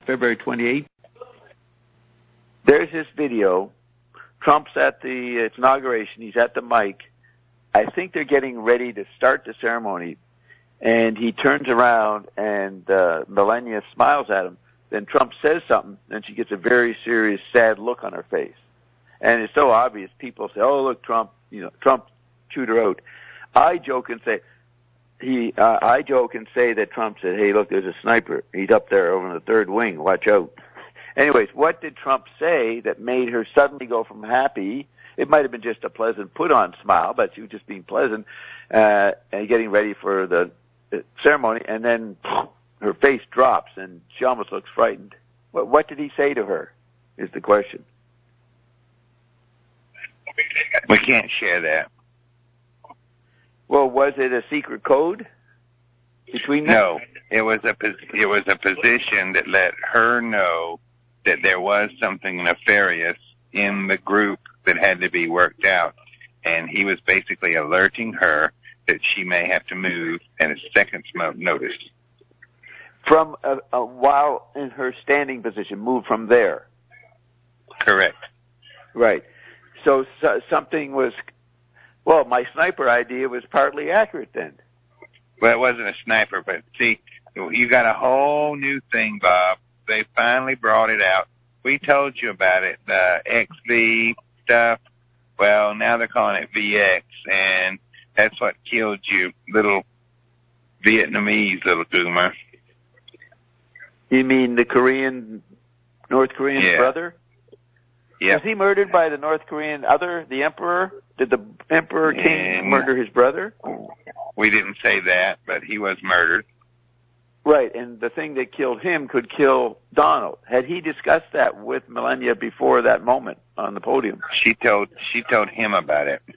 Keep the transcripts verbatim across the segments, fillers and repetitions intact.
February twenty-eighth. There's this video. Trump's at the inauguration. He's at the mic. I think they're getting ready to start the ceremony. And he turns around and uh, Melania smiles at him. Then Trump says something, and she gets a very serious, sad look on her face. And it's so obvious. People say, "Oh, look, Trump, you know, Trump chewed her out." I joke and say, he, uh, I joke and say that Trump said, "Hey, look, there's a sniper. He's up there over in the third wing. Watch out." Anyways, what did Trump say that made her suddenly go from happy? It might have been just a pleasant put-on smile, but she was just being pleasant uh, and getting ready for the, the ceremony, and then her face drops, and she almost looks frightened. What, what did he say to her, is the question. We can't share that. Well, was it a secret code between them? No, it was a it was a position that let her know that there was something nefarious in the group that had to be worked out, and he was basically alerting her that she may have to move at a second's notice. From a, a while in her standing position, move from there. Correct. Right. So, so something was, well, my sniper idea was partly accurate then. Well, it wasn't a sniper, but see, you got a whole new thing, Bob. They finally brought it out. We told you about it, the X V stuff. Well, now they're calling it V X, and that's what killed you, little Vietnamese little goomer. You mean the Korean, North Korean yeah. brother? Yeah. Was he murdered by the North Korean other, the emperor? Did the emperor king and murder his brother? We didn't say that, but he was murdered. Right, and the thing that killed him could kill Donald. Had he discussed that with Melania before that moment on the podium? She told she told him about it.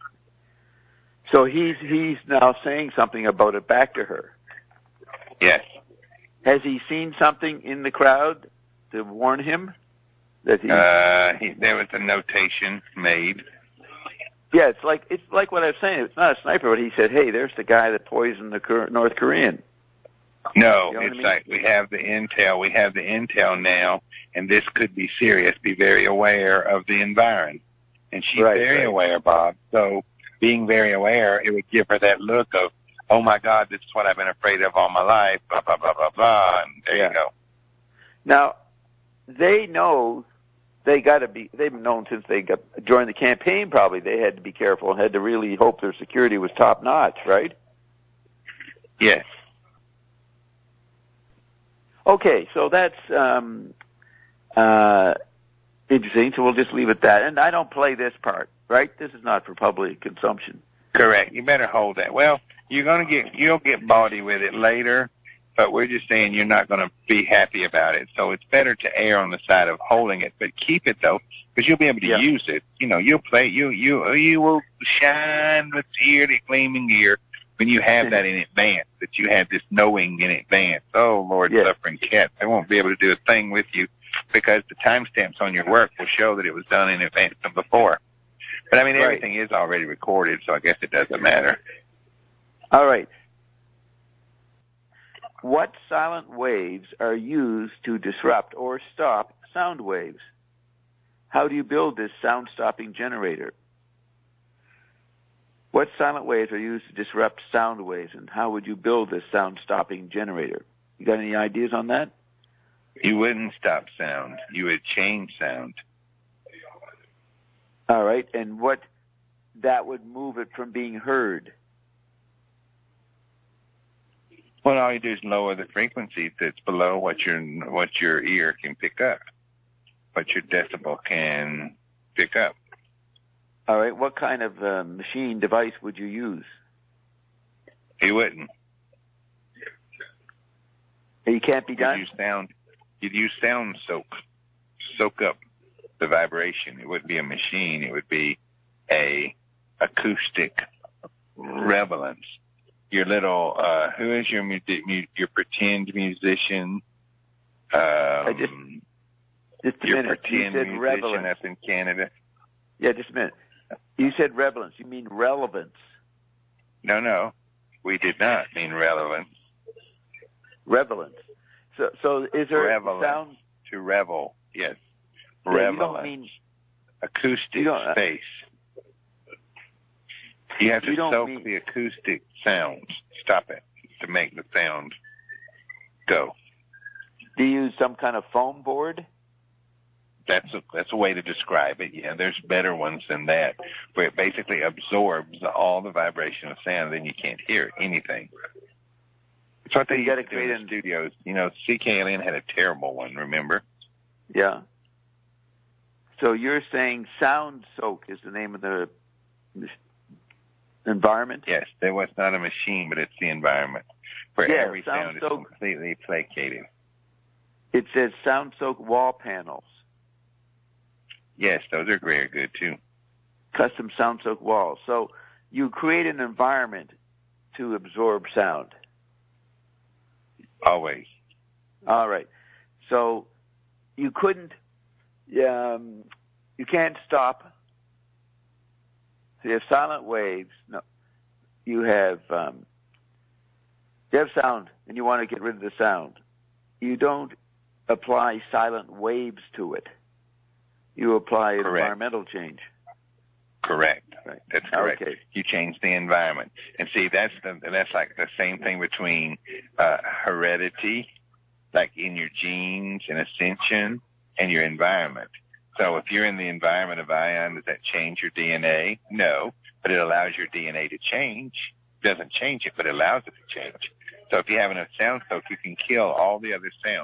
So he's he's now saying something about it back to her. Yes. Has he seen something in the crowd to warn him that he? Uh, he, there was a notation made. Yeah, it's like it's like what I was saying. It's not a sniper, but he said, "Hey, there's the guy that poisoned the North Korean." No, you know it's I mean? like we have the intel. We have the intel now, and this could be serious. Be very aware of the environment. And she's right, very right. aware, Bob. So being very aware, it would give her that look of, oh, my God, this is what I've been afraid of all my life, blah, blah, blah, blah, blah. And there yeah. you go. Now, they know they got to be, they've known since they got joined the campaign probably they had to be careful and had to really hope their security was top-notch, right? Yes. Okay, so that's um, uh, interesting. So we'll just leave it at that. And I don't play this part, right? This is not for public consumption. Correct. You better hold that. Well, you're gonna get you'll get bawdy with it later, but we're just saying you're not going to be happy about it. So it's better to err on the side of holding it, but keep it though, because you'll be able to yeah. use it. You know, you'll play. You you you will shine with ear to gleaming ear. When you have that in advance, that you have this knowing in advance. Oh, Lord, yes. suffering cat, they won't be able to do a thing with you because the timestamps on your work will show that it was done in advance from before. But, I mean, right. everything is already recorded, so I guess it doesn't matter. All right. What silent waves are used to disrupt or stop sound waves? How do you build this sound-stopping generator? What silent waves are used to disrupt sound waves, and how would you build this sound-stopping generator? You got any ideas on that? You wouldn't stop sound. You would change sound. All right, and what that would move it from being heard? Well, all you do is lower the frequency that's below what your what your ear can pick up, what your decibel can pick up. All right, what kind of uh, machine device would you use? You wouldn't. You can't be done? You'd use sound, you'd use sound soak, soak up the vibration. It wouldn't be a machine. It would be a acoustic relevance. Your little, uh, who is your mu- your pretend musician? Um, I just, just a your minute. pretend You said musician relevance. up in Canada. Yeah, just a minute. You said relevance. You mean relevance. No, no. We did not mean relevance. Relevance. So, so is there Relevance. sound? to revel. Yes. Yeah, Revel. you don't mean acoustic you don't, uh, space. You have to you don't soak mean, the acoustic sounds. Stop it to make the sound go. do you use some kind of foam board? That's a, that's a way to describe it. Yeah, there's better ones than that, where it basically absorbs all the vibration of sound, then you can't hear anything. It's what they You used gotta to do in create the an- studios. You know, C K L N had a terrible one, remember? Yeah. So you're saying Sound Soak is the name of the environment? Yes, there was not a machine, but it's the environment where Yeah, every Sound sound is Soak. completely placated. It says Sound Soak wall panels. Yes, those are very good too. Custom Sound Soak walls. So you create an environment to absorb sound. Always. All right. So you couldn't, um, you can't stop. So you have silent waves. No, you have um, you have sound, and you want to get rid of the sound. You don't apply silent waves to it. You apply an Correct. environmental change. Correct. Right. That's correct. Okay. You change the environment, and see that's the, that's like the same thing between uh, heredity, like in your genes and ascension, and your environment. So if you're in the environment of ion, does that change your D N A? No, but it allows your D N A to change. It doesn't change it, but it allows it to change. So if you have enough sound soak, you can kill all the other sounds.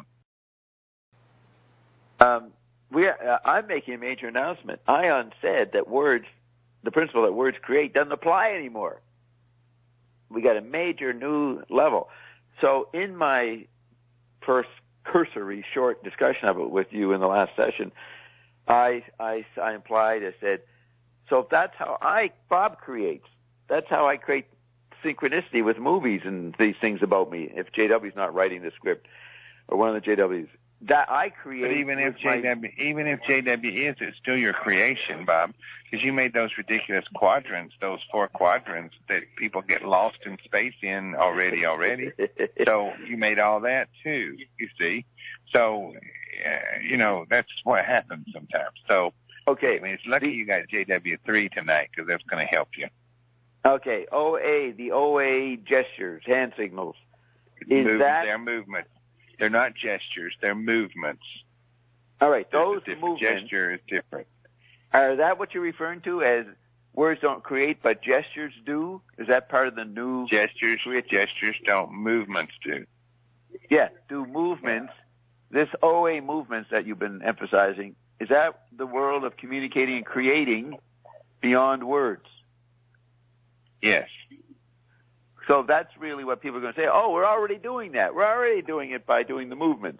Um, we, uh, I'm making a major announcement. Ion said that words, the principle that words create, doesn't apply anymore. We got a major new level. So in my first cursory short discussion of it with you in the last session, I, I, I implied, I said, so if that's how I, Bob creates, that's how I create synchronicity with movies and these things about me, if J W's not writing the script, or one of the J Ws. That I create. But even if J W, my... even if J W is, it's still your creation, Bob, because you made those ridiculous quadrants, those four quadrants that people get lost in space in already, already. So you made all that too. You see, so uh, you know that's what happens sometimes. So okay, I mean, it's lucky the... you got J W three tonight because that's going to help you. Okay, O A, the O A gestures, hand signals. Is Move, that they're movements? They're not gestures. They're movements. All right, those movements. Gesture is different. Are that what you're referring to as words don't create, but gestures do? Is that part of the new gestures? Gestures don't. Movements do. Yeah, do movements. This O A movements that you've been emphasizing, is that the world of communicating and creating beyond words? Yes. So that's really what people are going to say. Oh, we're already doing that. We're already doing it by doing the movements.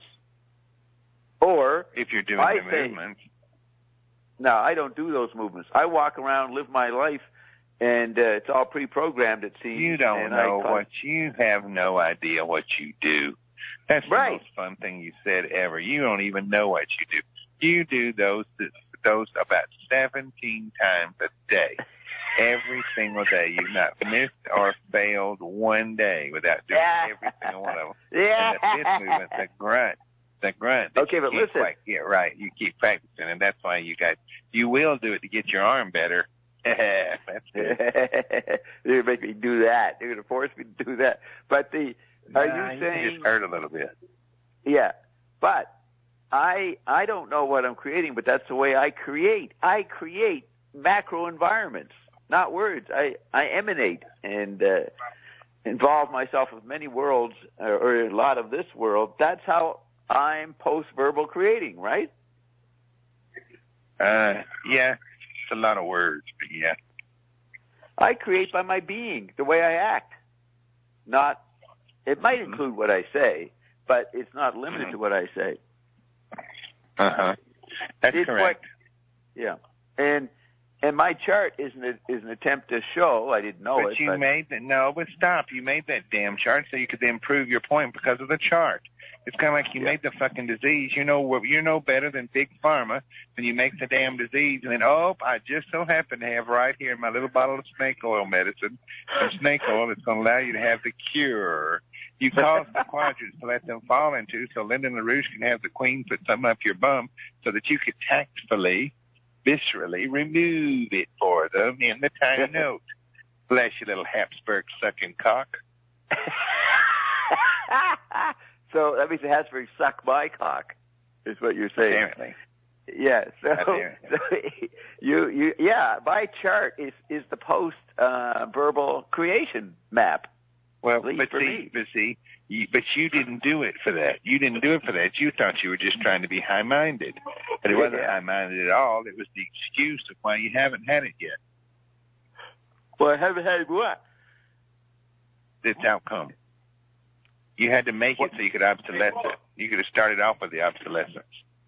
Or if you're doing I the say, movements. No, I don't do those movements. I walk around, live my life, and uh, it's all pre-programmed, it seems. You don't know I, what you have no idea what you do. That's right. the most fun thing you said ever. You don't even know what you do. You do those those about seventeen times a day. Every single day. You've not missed or failed one day without doing yeah. every single one of them. Yeah. And the fifth movement, the grunt, the grunt that okay, you but can't listen. quite get right. You keep practicing, and that's why you got, you will do it to get your arm better. That's good. They're going to make me do that. They're going to force me to do that. But the, are nah, you saying? You just hurt a little bit. Yeah. But I, I don't know what I'm creating, but that's the way I create. I create macro environments. Not words. I, I emanate and uh, involve myself with many worlds, or, or a lot of this world. That's how I'm post-verbal creating, right? Uh, yeah, it's a lot of words, but yeah. I create by my being, the way I act. Not, it might include what I say, but it's not limited mm-hmm. to what I say. Uh-huh. That's it's correct. What, yeah. And And my chart is an, is an attempt to show, I didn't know but it. You but you made that, no, but stop. You made that damn chart so you could then prove your point because of the chart. It's kind of like you yeah. made the fucking disease. You know you know better than Big Pharma, and you make the damn disease, and then, oh, I just so happen to have right here in my little bottle of snake oil medicine, some snake oil that's going to allow you to have the cure. You caused the quadrants to let them fall into, so Lyndon LaRouche can have the Queen put something up your bum so that you could tactfully, viscerally remove it for them in the tiny note. Bless you, little Habsburg sucking cock. So that means the Habsburg suck my cock, is what you're saying. Apparently. Yeah. So, so you you yeah, my chart is is the post uh, verbal creation map. Well, but see, but see, you, but you didn't do it for that. You didn't do it for that. You thought you were just trying to be high-minded, but it yeah. wasn't high-minded at all. It was the excuse of why you haven't had it yet. Well, I haven't had what? This outcome. You had to make it so you could obsolesce it. You could have started off with the obsolescence.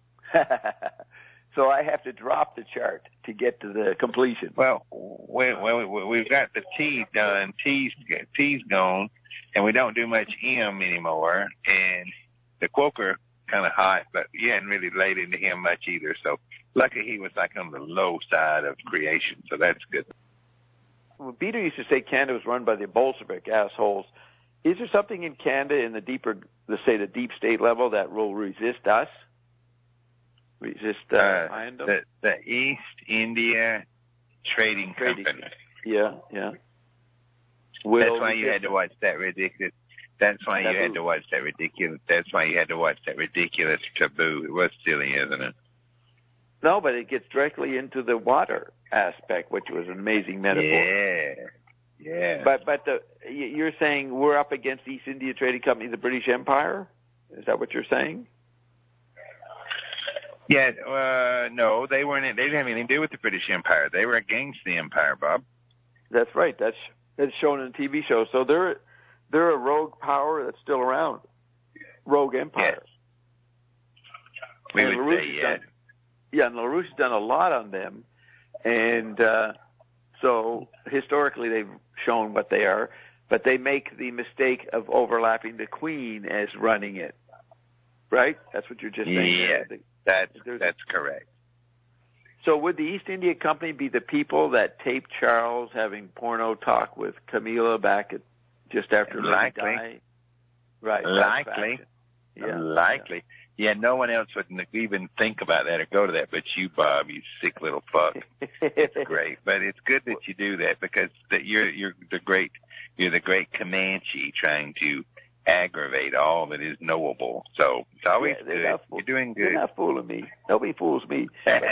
So I have to drop the chart to get to the completion. Well, we, well, we, we've got the T done. T's T's gone, and we don't do much M anymore. And the Quoker kind of hot, but you hadn't really laid into him much either. So lucky he was like on the low side of creation. So that's good. Well, Peter used to say Canada was run by the Bolshevik assholes. Is there something in Canada in the deeper, let's say the deep state level, that will resist us? Resist uh, uh, the, the East India Trading, Trading Company. Yeah, yeah. Will That's why you had to watch that ridiculous. That's why taboo. you had to watch that ridiculous. That's why you had to watch that ridiculous Taboo. It was silly, isn't it? No, but it gets directly into the water aspect, which was an amazing metaphor. Yeah, yeah. But but the, you're saying we're up against East India Trading Company, the British Empire? Is that what you're saying? Yeah, uh, no, they weren't. They didn't have anything to do with the British Empire. They were against the empire, Bob. That's right. That's that's shown in a T V show. So they're they're a rogue power that's still around. Rogue empire. Yes. We and would LaRouche say, yeah. Done, yeah, and LaRouche has done a lot on them, and uh, so historically they've shown what they are. But they make the mistake of overlapping the Queen as running it. Right? That's what you're just saying. Yeah. There. That's that's correct. So would the East India Company be the people that taped Charles having porno talk with Camilla back at just after Likely. he died? Right. Likely. Yeah. Likely. Yeah. yeah, no one else would even think about that or go to that but you, Bob, you sick little fuck. It's great. But it's good that you do that because that you're you're the great you're the great Comanche trying to aggravate all that is knowable. So it's always yeah, good. Fool- You're doing good. They're not fooling me. Nobody fools me. But,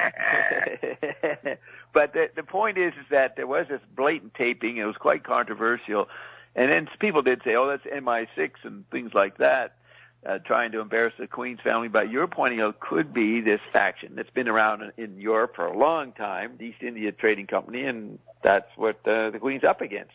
but the, the point is, is that there was this blatant taping. It was quite controversial. And then people did say, oh, that's M I six and things like that, uh, trying to embarrass the Queen's family. But you're pointing out could be this faction that's been around in, in Europe for a long time, the East India Trading Company, and that's what uh, the Queen's up against.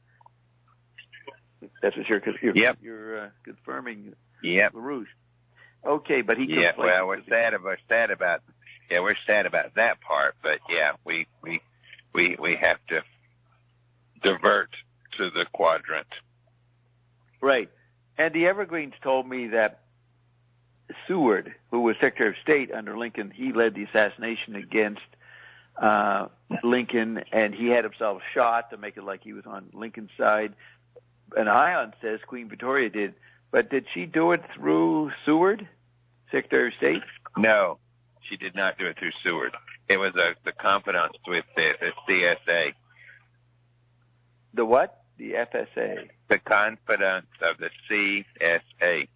That's what you're, you're, yep. you're uh, confirming. Yep. LaRouche. Okay, but he. Yeah. Well, we're sad about we're sad about yeah we're sad about that part, but yeah, we we we we have to divert to the quadrant. Right, and the Evergreens told me that Seward, who was Secretary of State under Lincoln, he led the assassination against uh, Lincoln, and he had himself shot to make it like he was on Lincoln's side. And Ion says Queen Victoria did, but did she do it through Seward, Secretary of State? No, she did not do it through Seward. It was a, the confidence with the, the C S A. The what? The F S A. The confidence of the C S A.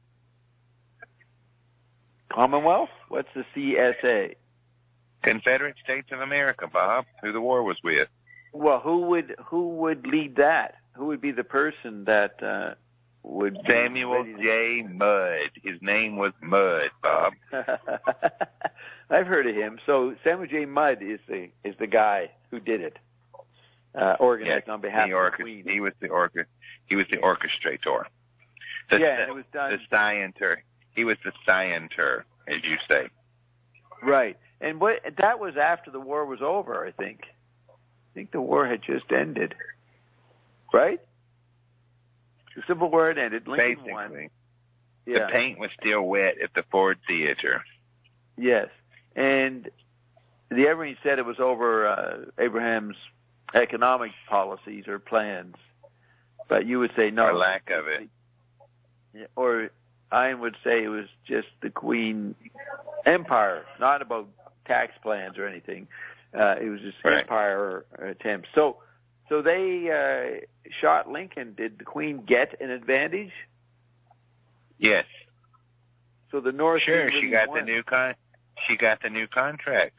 Commonwealth? What's the C S A? Confederate States of America, Bob, who the war was with. Well, who would who would lead that? Who would be the person that uh, would Samuel J. Mudd. His name was Mudd, Bob. I've heard of him. So Samuel J. Mudd is the is the guy who did it, uh, organized yes, on behalf the of the Queen. He was the orca. He was the orchestrator. The, yeah, and it was done. The scienter. He was the scienter, as you say. Right, and what that was after the war was over. I think. I think the war had just ended. Right? The Civil War had ended. Lincoln Basically. won. Yeah. The paint was still wet at the Ford Theater. Yes. And the Evergreen said it was over uh, Abraham's economic policies or plans. But you would say no. Or lack of it. or Ian would say it was just the Queen empire, not about tax plans or anything. Uh, it was just right. empire attempts. So, so they uh, shot Lincoln. Did the Queen get an advantage? Yes. So the North. Sure, really she got won. the new con. She got the new contracts.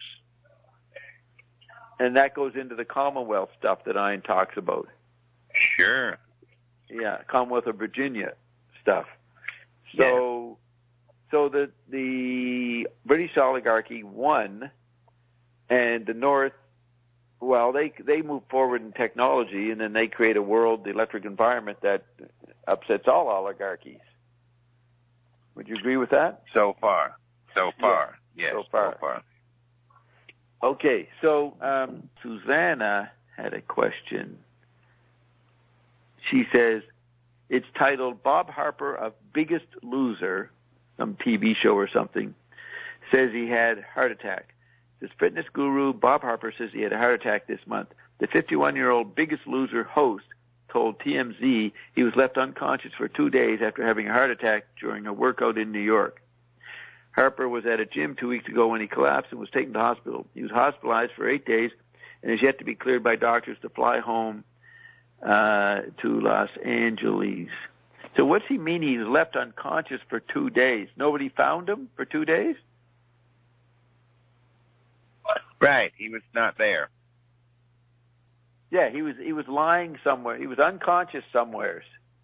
And that goes into the Commonwealth stuff that Ian talks about. Sure. Yeah, Commonwealth of Virginia stuff. So, yeah. so the the British oligarchy won, and the North, well, they they move forward in technology, and then they create a world, the electric environment that upsets all oligarchies. Would you agree with that? So far, so far, yeah. yes, so far. so far. Okay, so um, Susanna had a question. She says, it's titled Bob Harper of Biggest Loser, some T V show or something, says he had heart attack. This fitness guru, Bob Harper, says he had a heart attack this month. The fifty-one-year-old Biggest Loser host told T M Z he was left unconscious for two days after having a heart attack during a workout in New York. Harper was at a gym two weeks ago when he collapsed and was taken to hospital. He was hospitalized for eight days and is yet to be cleared by doctors to fly home uh, to Los Angeles. So what's he mean he's left unconscious for two days? Nobody found him for two days? Right, he was not there. Yeah, he was he was lying somewhere. He was unconscious somewheres.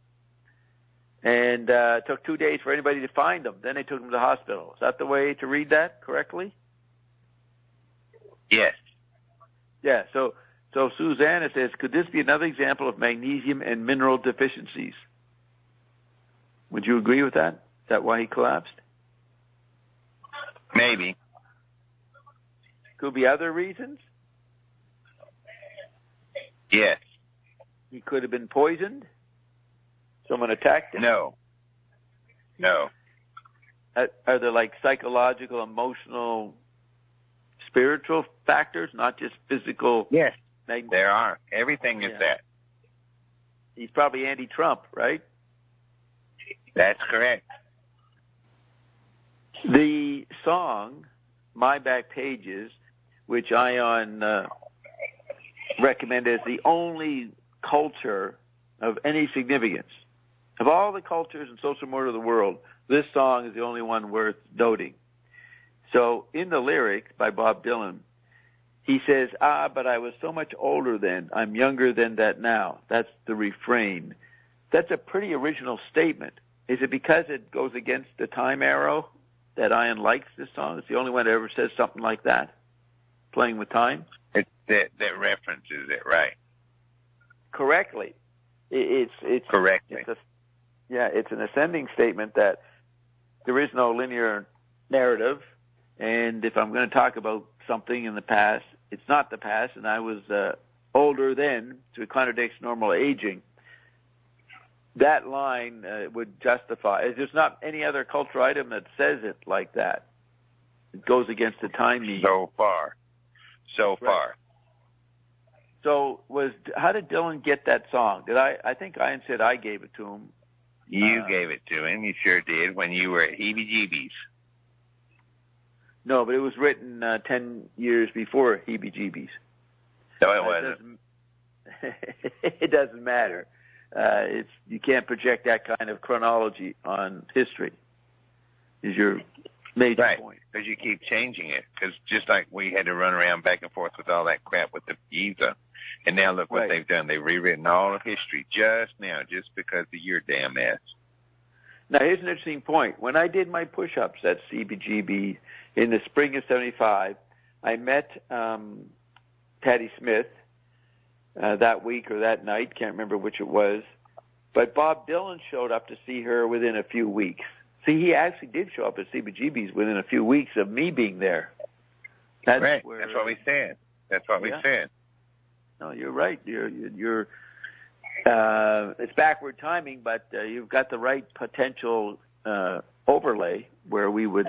And uh, it took two days for anybody to find him. Then they took him to the hospital. Is that the way to read that correctly? Yes. Yeah, so so Susanna says, could this be another example of magnesium and mineral deficiencies? Would you agree with that? Is that why he collapsed? Maybe. Could be other reasons? Yes. He could have been poisoned? Someone attacked him? No. No. Are, are there like psychological, emotional, spiritual factors, not just physical? Yes, mag- there are. Everything is yeah. that. He's probably anti-Trump, right? That's correct. The song, My Back Pages, which Ion uh, recommended as the only culture of any significance. Of all the cultures and social mode of the world, this song is the only one worth noting. So in the lyrics by Bob Dylan, he says, ah, but I was so much older then. I'm younger than that now. That's the refrain. That's a pretty original statement. Is it because it goes against the time arrow that Ian likes this song? It's the only one that ever says something like that, playing with time? It, that, that references it, right. Correctly. It, it's, it's, Correctly. It's a, yeah, it's an ascending statement that there is no linear narrative, and if I'm going to talk about something in the past, it's not the past, and I was uh, older then, so it contradicts normal aging. That line uh, would justify. There's not any other cultural item that says it like that. It goes against the time meaning. So far. So right. far. So was how did Dylan get that song? Did I? I think Ian said I gave it to him. You uh, gave it to him. You sure did when you were at Heebie-Jeebies. No, but it was written uh, ten years before Heebie-Jeebies. No, it uh, wasn't. It doesn't, it doesn't matter. Uh, it's you can't project that kind of chronology on history. Is your major right. point? Because you keep changing it. Because just like we had to run around back and forth with all that crap with the visa, and now look what right. they've done. They've rewritten all of history just now, just because of your damn ass. Now, here's an interesting point. When I did my push-ups at C B G B in the spring of seventy-five, I met um, Patti Smith uh, that week or that night. Can't remember which it was. But Bob Dylan showed up to see her within a few weeks. See, he actually did show up at C B G B's within a few weeks of me being there. That's right. Where, That's what we said. That's what yeah. we said. No, you're right. You're, you're, uh, it's backward timing, but uh, you've got the right potential uh, overlay where we would.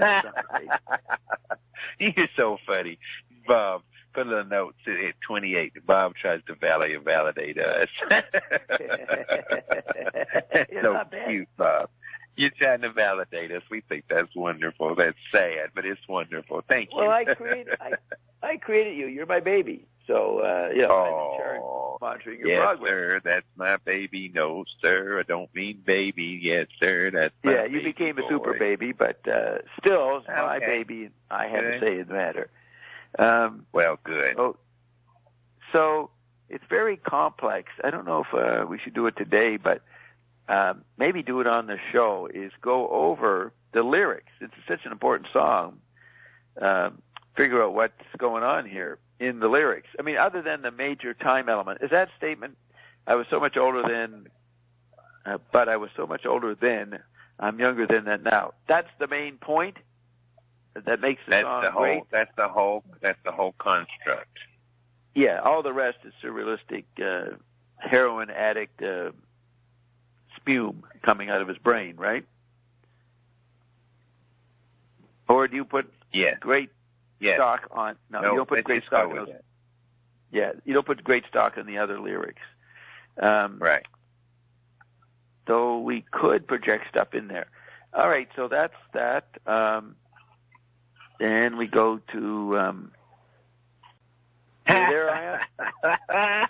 You're so funny, Bob. Put a little note at twenty-eight. Bob tries to validate validate us. That's so cute, Bob. You're trying to validate us. We think that's wonderful. That's sad, but it's wonderful. Thank you. Well, I created, I, I created you. You're my baby. So, uh, yeah, oh, I'm in charge of monitoring your yes, progress. sir. That's my baby. No, sir. I don't mean baby. Yes, sir. That's my Yeah, baby you became boy. a super baby, but uh, still, it's my Okay. baby. I have Good. to say in the matter. Um, Well, good. so, so it's very complex. I don't know if uh, we should do it today, but um, maybe do it on the show. Is go over the lyrics. It's such an important song. Um, figure out what's going on here in the lyrics. I mean, other than the major time element, is that statement, I was so much older then, uh, but I was so much older then, I'm younger than that now. That's the main point that makes the That's song the whole. great. That's the whole. That's the whole construct. Yeah, all the rest is surrealistic, uh, heroin addict uh, spume coming out of his brain, right? Or do you put Yes. great Yes. stock on? No, No, you don't put let's great just stock go on with those. it. Yeah, you don't put great stock on the other lyrics. Um, Right. Though we could project stuff in there. All right, so that's that. Um, then we go to. Um, you there, I am?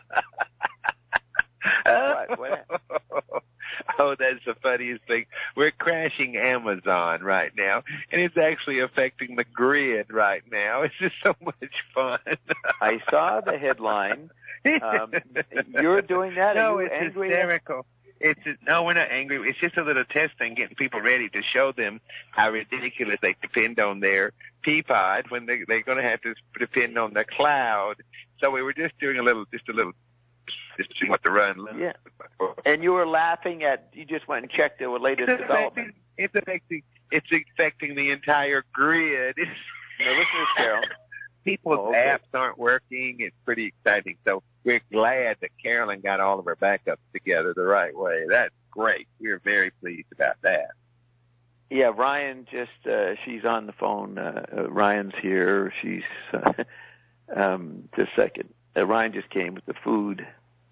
What? What? Oh, that's the funniest thing. We're crashing Amazon right now, and it's actually affecting the grid right now. It's just so much fun. I saw the headline. Um, you're doing that? No, Are you it's angry? hysterical. It's a, no, we're not angry. It's just a little test thing, getting people ready to show them how ridiculous they depend on their Peapod when they, they're going to have to depend on the cloud. So we were just doing a little, just a little, just seeing what the run. Yeah. And you were laughing at. You just went and checked the latest It's development. affecting, it's affecting. It's affecting the entire grid. Now listen to this, Carol. People's Oh, okay. apps aren't working. It's pretty exciting. So we're glad that Carolyn got all of her backups together the right way. That's great. We're very pleased about that. Yeah, Ryan just, uh, she's on the phone. Uh, uh, Ryan's here. She's, uh, um, just a second. Uh, Ryan just came with the food.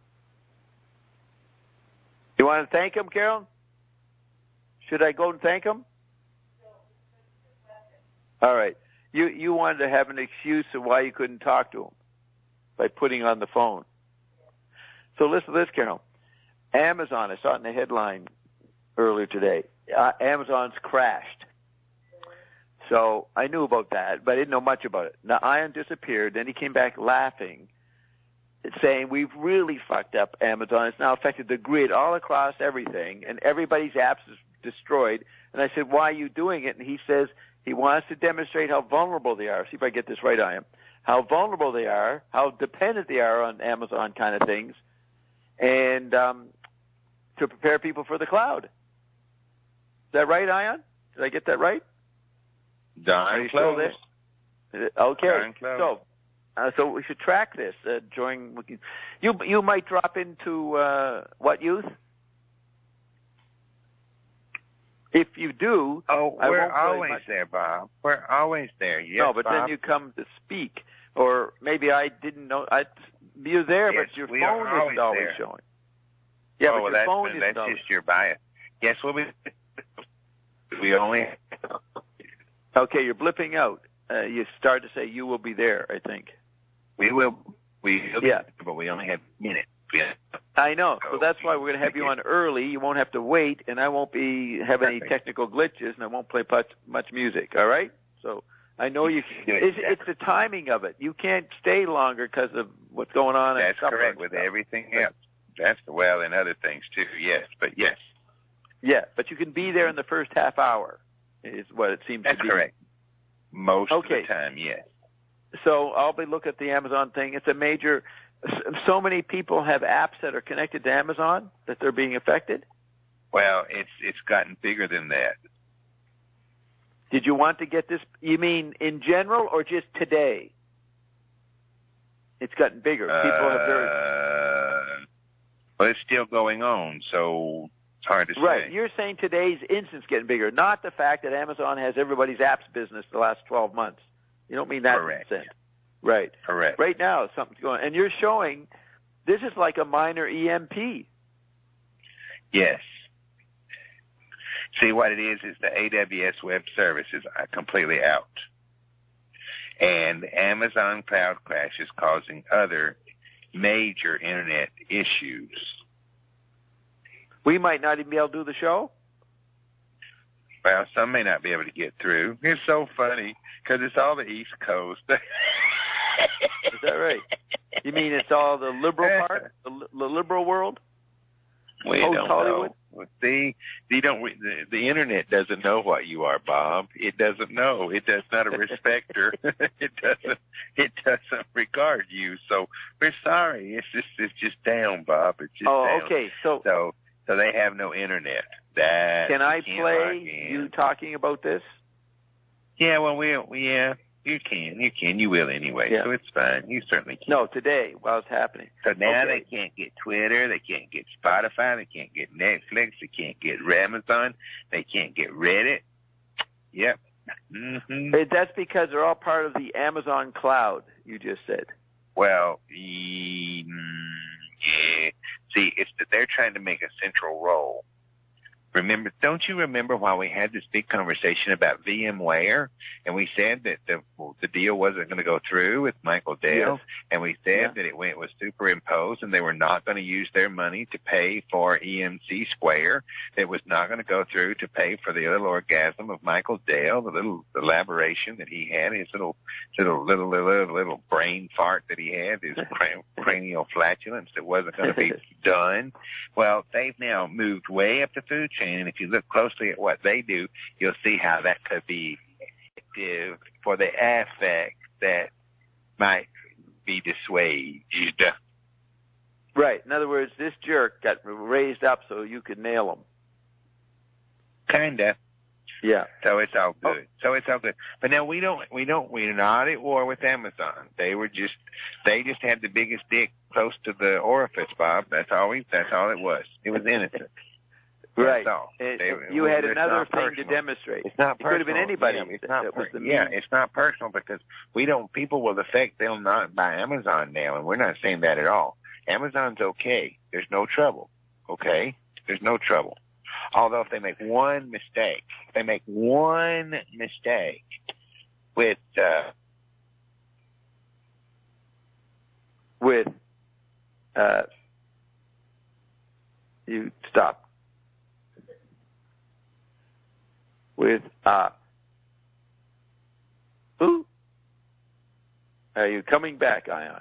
You want to thank him, Carol? Should I go and thank him? All right. You you wanted to have an excuse of why you couldn't talk to him by putting on the phone. So listen to this, Carol. Amazon, I saw it in the headline earlier today. Uh, Amazon's crashed. So I knew about that, but I didn't know much about it. Now, Ian disappeared. Then he came back laughing, saying, we've really fucked up Amazon. It's now affected the grid all across everything, and everybody's apps is destroyed. And I said, why are you doing it? And he says he wants to demonstrate how vulnerable they are. See if I get this right, Ian. How vulnerable they are, how dependent they are on Amazon kind of things, and um, to prepare people for the cloud. Is that right, Ian? Did I get that right? Darn close. Okay. Darn close. So, uh, so we should track this uh, during. We can, you you might drop into uh, what youth? If you do, Oh, I we're won't play always much. there, Bob. We're always there. Yes, no, but Bob. then you come to speak, or maybe I didn't know. I you're there, Yes, but your we phone are isn't always always there. showing. Yeah, oh, but well, your that's, phone that's isn't always. just your bias. Yes, we'll be. We only. Okay, you're blipping out. Uh, you start to say you will be there. I think. We will. We will. Yeah. But we only have minutes. Yeah. I know. So Oh, that's why we're going to have you on early. You won't have to wait, and I won't be have any Perfect. technical glitches, and I won't play much, much music. All right? So I know you. Yeah, It's, exactly. it's the timing of it. You can't stay longer because of what's going on. at That's supper correct and with stuff. everything else. That's well, and other things too. Yes, but yes, Yeah, but you can be there in the first half hour. Is what it seems that's to be. correct. Most Okay. of the time, yes. So I'll be looking at the Amazon thing. It's a major. So many people have apps that are connected to Amazon that they're being affected. Well, it's it's gotten bigger than that. Did you want to get this? You mean in general or just today? It's gotten bigger. People have very Uh, well, it's still going on, so it's hard to right. say. You're saying today's instance getting bigger, not the fact that Amazon has everybody's apps business the last twelve months. You don't mean that Correct. sense, right? Correct. Right now, something's going, and you're showing this is like a minor E M P. Yes. See, what it is is the A W S web service is completely out. And Amazon Cloud Crash is causing other major internet issues. We might not even be able to do the show? Well, some may not be able to get through. It's so funny because it's all the East Coast. Is that right? You mean it's all the liberal part, the, the liberal world? We Post don't Hollywood? know. See, you don't. The, the internet doesn't know what you are, Bob. It doesn't know. It does not a respecter. it doesn't. It doesn't regard you. So we're sorry. It's just. It's just down, Bob. It's just oh, down. okay. So, so, so they have no internet. That can I play you talking about this? Yeah. Well, we. we yeah. You can, you can, you will anyway, yeah. So it's fine. You certainly can. No, today, while it's happening. So now okay. They can't get Twitter, they can't get Spotify, they can't get Netflix, they can't get Amazon, they can't get Reddit. Yep. Mm-hmm. That's because they're all part of the Amazon cloud, you just said. Well, yeah. See, it's that they're trying to make a central role. Remember, don't you remember while we had this big conversation about VMware, and we said that the the deal wasn't going to go through with Michael Dell, yes. and we said yeah. that it went was superimposed, and they were not going to use their money to pay for E M C Square. It was not going to go through to pay for the little orgasm of Michael Dell, the little elaboration that he had, his little little little little, little brain fart that he had, his cranial flatulence that wasn't going to be done. Well, they've now moved way up the food chain. And if you look closely at what they do, you'll see how that could be effective for the affect that might be dissuaded. Right. In other words, this jerk got raised up so you could nail him. Kinda. Yeah. So it's all good. Oh. So it's all good. But now we don't, we don't, we're not at war with Amazon. They were just, they just had the biggest dick close to the orifice, Bob. That's all we, that's all it was. It was innocent. Right. It, they, you had another thing personal. to demonstrate. It's not it personal. It could have been anybody. Yeah, it's not that per- was the yeah, mean. It's not personal because we don't, people will affect, they'll not buy Amazon now, and we're not saying that at all. Amazon's okay. There's no trouble. Okay? There's no trouble. Although if they make one mistake, if they make one mistake with, uh, with, uh, you stop. With, uh, who? Are you coming back, Ion?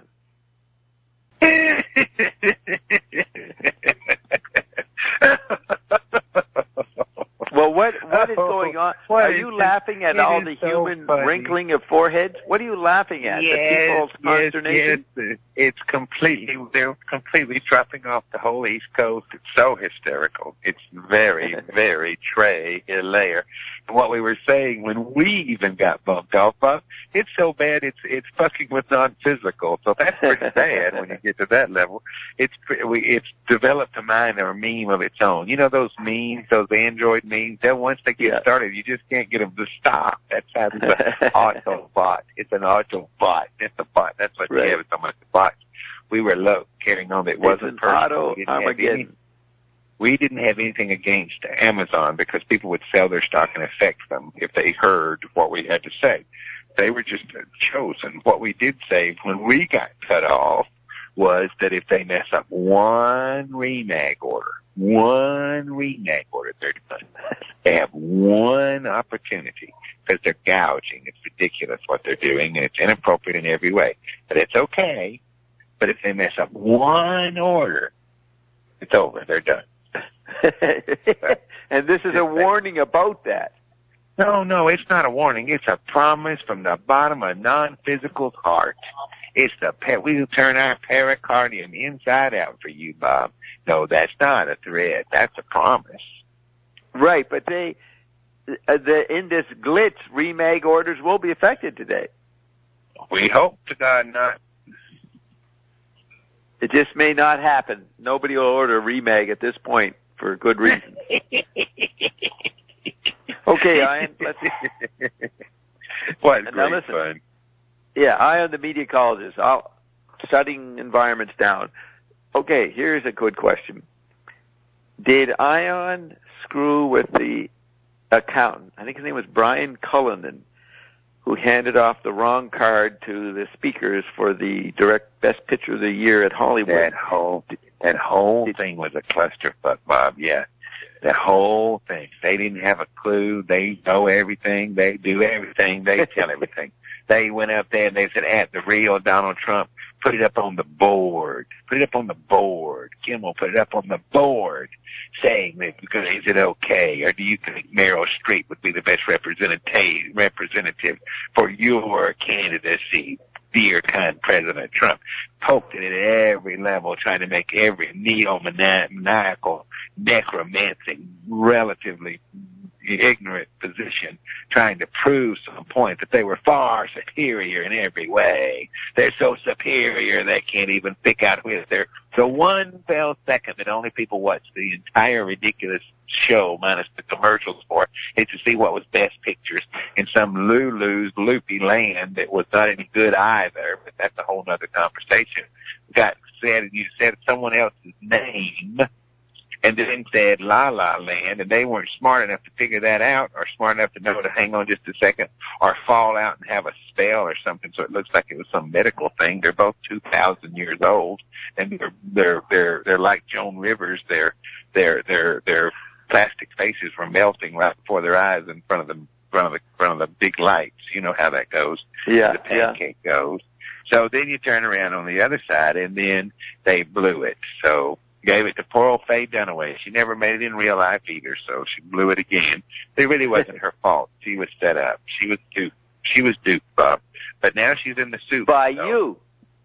Well, what what is going on? Oh, are you laughing at all the so human funny. wrinkling of foreheads? What are you laughing at? Yes, the people's yes, consternation? yes. It's completely, they're completely dropping off the whole East Coast. It's so hysterical. It's very, very Trey Hilaire. And what we were saying when we even got bumped off of, it's so bad it's it's fucking with non-physical. So that's pretty bad when you get to that level. It's we it's developed a mind or a meme of its own. You know those memes, those Android memes? Then once they get yeah. started, you just can't get them to stop. That's how it's an Autobot. It's an Autobot. It's a bot. That's what right. you have. It's almost a bot. We were low carrying on that it wasn't personal. We didn't, have any, we didn't have anything against Amazon because people would sell their stock and affect them if they heard what we had to say. They were just chosen. What we did say when we got cut off was that if they mess up one remag order, one remag order, thirty months, they have one opportunity because they're gouging. It's ridiculous what they're doing, and it's inappropriate in every way. But it's okay. But if they mess up one order, it's over. They're done. And this is a warning about that. No, no, it's not a warning. It's a promise from the bottom of non-physical heart. It's the pe- we will turn our pericardium inside out for you, Bob. No, that's not a threat. That's a promise. Right, but they, uh, the in this glitch, remag orders will be affected today. We hope to God not. It just may not happen. Nobody will order a remag at this point for good reason. Okay, Ian, let's... What now great listen. fun. Yeah, Ion, the mediacologist, I'll, shutting environments down. Okay, here's a good question. Did Ion screw with the accountant, I think his name was Brian Cullinan, who handed off the wrong card to the speakers for the direct Best Picture of the Year at Hollywood. That whole that whole thing was a clusterfuck, Bob. Yeah, the whole thing. They didn't have a clue. They know everything. They do everything. They tell everything. They went up there and they said, at the real Donald Trump, put it up on the board. Put it up on the board. Kimmel put it up on the board, saying that because is it okay, or do you think Meryl Streep would be the best representative representative for your candidacy, dear kind President Trump? Poked it at every level, trying to make every neo-maniacal, necromantic, relatively ignorant position, trying to prove some point that they were far superior in every way. They're so superior they can't even pick out who is there. So one fell second that only people watch the entire ridiculous show minus the commercials for is to see what was Best Pictures in some Lulu's loopy land that was not any good either, but that's a whole other conversation. Got said, and you said someone else's name, and then said La La Land, and they weren't smart enough to figure that out, or smart enough to know to hang on just a second, or fall out and have a spell or something, so it looks like it was some medical thing. They're both two thousand years old, and they're they're they're they're like Joan Rivers. Their their their their plastic faces were melting right before their eyes in front of the front of the front of the big lights. You know how that goes. Yeah, the pancake yeah. goes. So then you turn around on the other side, and then they blew it. So. Gave it to poor old Faye Dunaway. She never made it in real life either, so she blew it again. It really wasn't her fault. She was set up. She was duped. She was duped, Bob. But now she's in the soup. By so. you.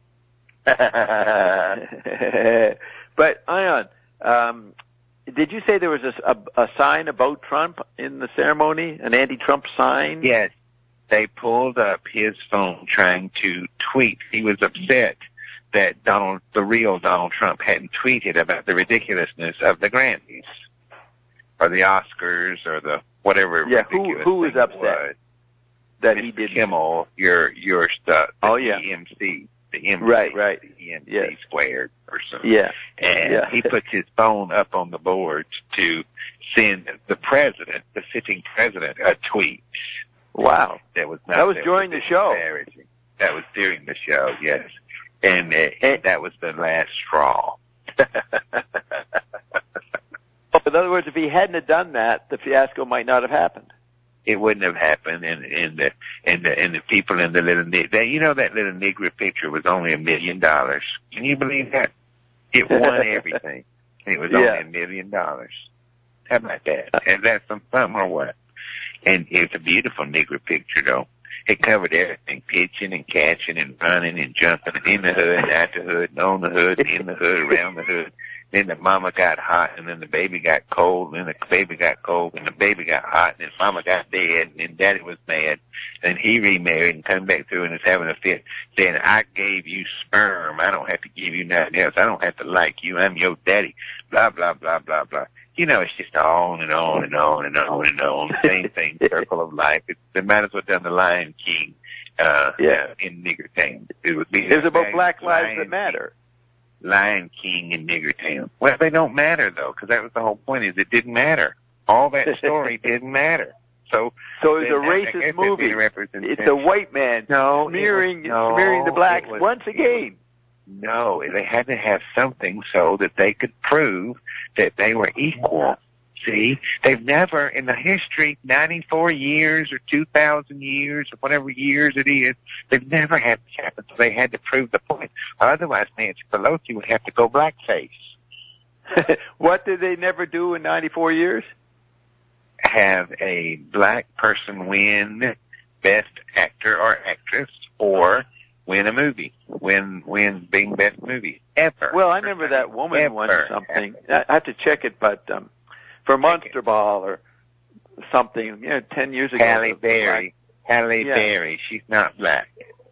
But, Ion, um, did you say there was a, a, a sign about Trump in the ceremony, an anti-Trump sign? Yes. They pulled up his phone trying to tweet. He was upset that Donald, the real Donald Trump, hadn't tweeted about the ridiculousness of the Grammys or the Oscars or the whatever. Yeah, who who was upset was. that Mister he did Kimmel, your your stuff. Oh yeah, E M C, the M C, right, right, the E M C yes. squared person. Yeah, and yeah. he puts his phone up on the board to send the president, the sitting president, a tweet. Wow, that was not, that was that during was the show. That was during the show, yes. And, uh, and that was the last straw. In other words, if he hadn't have done that, the fiasco might not have happened. It wouldn't have happened, and and the and the and the people in the little that you know that little Negro picture was only a million dollars. Can you believe that? It won everything. It was only yeah. a million dollars. How about that? Is that some fun or what? And it's a beautiful Negro picture, though. It covered everything, pitching and catching and running and jumping and in the hood and out the hood and on the hood and in the hood, around the hood. Then the mama got hot and then the baby got cold and then the baby got cold and the baby got hot and then mama got dead and then daddy was mad. And he remarried and come back through and was having a fit saying, I gave you sperm. I don't have to give you nothing else. I don't have to like you. I'm your daddy. Blah, blah, blah, blah, blah. You know, it's just on and on and on and on and on. Same thing, circle of life. It's, they might as well done the Lion King uh, yeah. uh, in Nigger Town. It would be. It was about Black Lives Lion That Matter. King, Lion King in Nigger Town. Well, they don't matter though, because that was the whole point. Is it didn't matter. All that story didn't matter. So, so it's a racist movie. It's a white man no, smearing, was, no, smearing the blacks was, once again. No, they had to have something so that they could prove that they were equal. See, they've never, in the history, ninety-four years or two thousand years or whatever years it is, they've never had this happen, so they had to prove the point. Otherwise, Nancy Pelosi would have to go blackface. What did they never do in ninety-four years? Have a black person win Best Actor or Actress or win a movie, win win being Best Movie, ever. Well, I remember that woman ever won something. I have to check it, but um, for Monster Ball or something, you know, ten years ago. Halle Berry. Halle yeah. Berry. She's not black.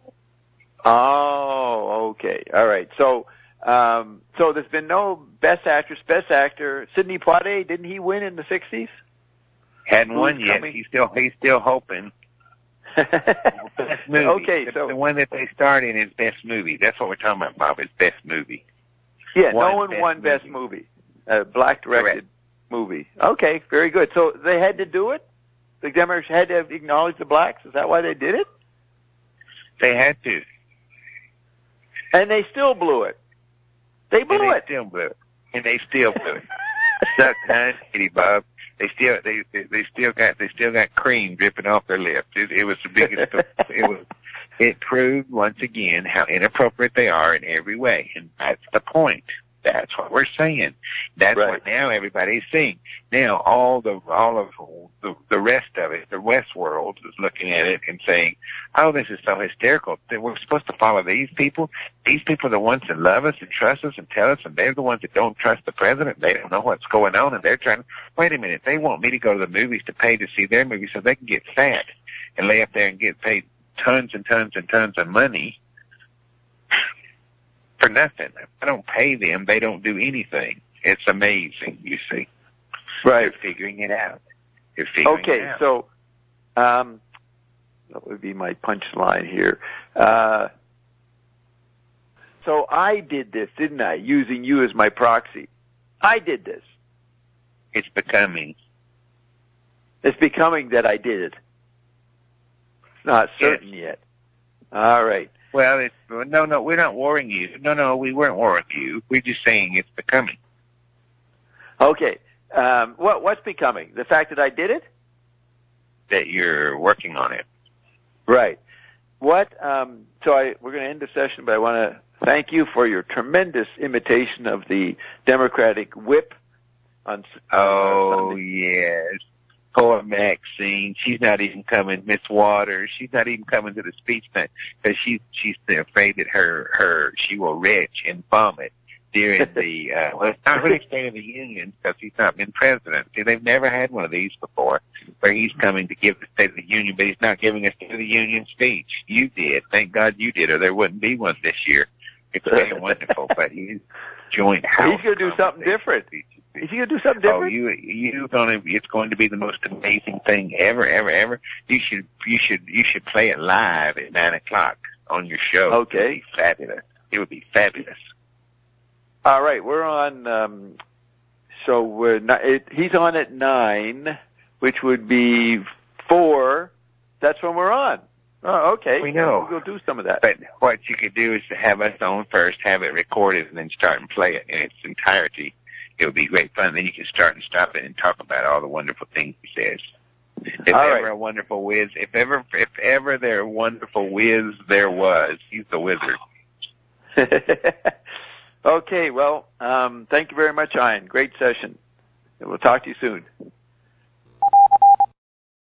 Oh, okay. All right. So, um, so there's been no Best Actress, Best Actor. Sidney Poitier, didn't he win in the sixties? Hadn't Who's won yet. coming? He's still he's still hoping. Best movie. Okay, the, so the one that they starred in is Best Movie. That's what we're talking about, Bob. Is Best Movie. Yeah, one no one best won movie. Best Movie. A black directed Correct. movie. Okay, very good. So they had to do it? The Democrats had to acknowledge the blacks? Is that why they did it? They had to. And they still blew it. They blew and they it. still blew it. And they still blew it. Suck time, Kitty Bob. They still they they still got they still got cream dripping off their lips. It, it was the biggest. it was. It proved once again how inappropriate they are in every way, and that's the point. That's what we're saying. That's right. What now everybody's seeing. Now all the all of the, the rest of it, the West world is looking at it and saying, "Oh, this is so hysterical. We're supposed to follow these people. These people are the ones that love us and trust us and tell us, and they're the ones that don't trust the president. They don't know what's going on, and they're trying to wait a minute. They want me to go to the movies to pay to see their movies so they can get fat and lay up there and get paid tons and tons and tons of money." For nothing. If I don't pay them, they don't do anything. It's amazing, you see. Right. They're figuring it out. They're figuring okay, it out. so um, that would be my punchline here. Uh, so I did this, didn't I, using you as my proxy? I did this. It's becoming. It's becoming that I did it. It's not certain yes. yet. All right. Well, it's, no, no, we're not warning you. No, no, we weren't warning you. We're just saying it's becoming. Okay. Um, what what's becoming? The fact that I did it? That you're working on it. Right. What? Um, so I we're going to end the session, but I want to thank you for your tremendous imitation of the Democratic whip. On, oh on yes. Poor Maxine, she's not even coming. Miss Waters, she's not even coming to the speech night because she's she's afraid that her her she will retch and vomit during the uh, well, it's not really State of the Union because he's not been president. See, they've never had one of these before where he's coming to give the State of the Union, but he's not giving a State of the Union speech. You did, thank God you did, or there wouldn't be one this year. It's very wonderful, but he's joint house. He's going to do something different. Is he going to do something different? Oh, you, you gonna, it's going to be the most amazing thing ever, ever, ever. You should, you should, you should play it live at nine o'clock on your show. Okay. It would be fabulous. It would be fabulous. All right, we're on, um, so we're not, it, he's on at nine, which would be four. That's when we're on. Oh, okay. We know. We'll do some of that. But what you could do is to have us on first, have it recorded, and then start and play it in its entirety. It would be great fun. Then you can start and stop it and talk about all the wonderful things he says. If all ever right. a wonderful whiz, if ever, if ever there a wonderful whiz there was, he's the wizard. Okay, well, um, thank you very much, Ian. Great session. We'll talk to you soon.